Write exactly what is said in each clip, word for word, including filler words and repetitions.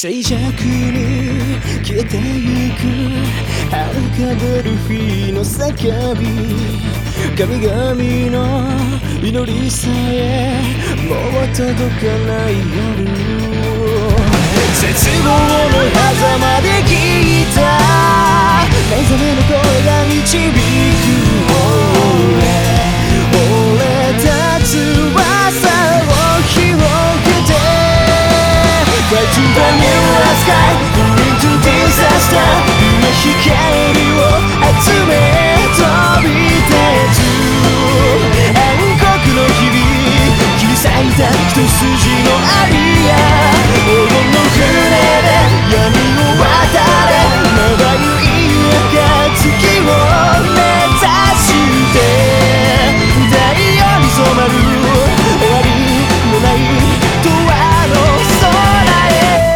静寂に消えてゆく遥かデルフィの叫び神々の祈りさえもう届かない夜絶望の狭間で聞いた目覚めの声が導く俺俺たち翼を広げて Fly to the mirror sky Into disaster 夢光を集め飛び立つ暗黒の日々切り裂いた一筋のアリア黄金の船で闇を渡れまばゆい暁を目指して太陽に染まる終わりのない永遠の空へ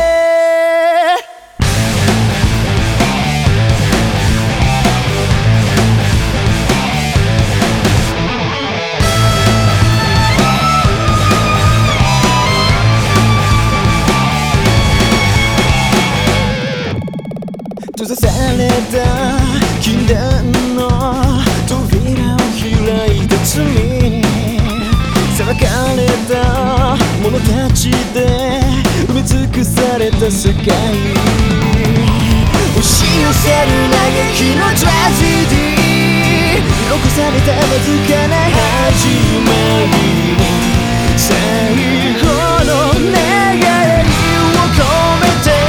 閉ざされた禁断の扉を開いた罪に裁かれた者たちで埋め尽くされた世界押し寄せる嘆きのトラジェディ残されたわずかな始まり最後の願いを込めて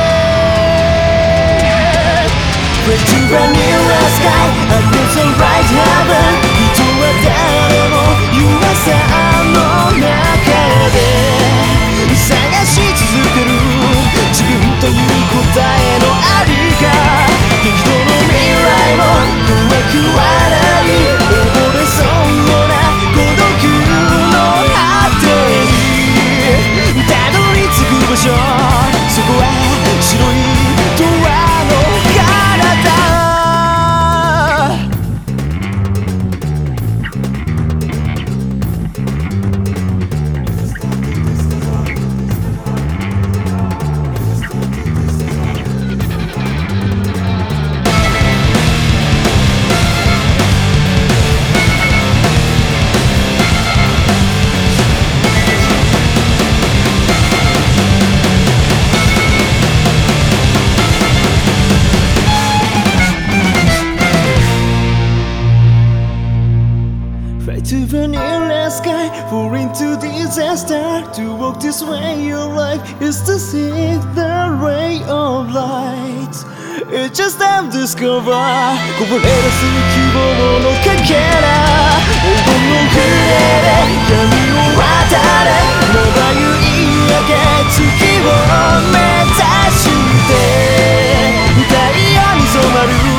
Pray to the mirror sky Against the right heaven 人は誰も弱さの中で探し続ける自分という答えのありか激動の未来も怖くはない溺れそうな孤独の果てにたどり着く場所そこは白いドアのTo the nearest sky, fall into disaster. To walk this way, your life is to see the ray of light. It's just time to discover. こぼれ出す希望のかけら。黄金の船で闇を渡れ。まばゆい暁を目指して。太陽に染まる。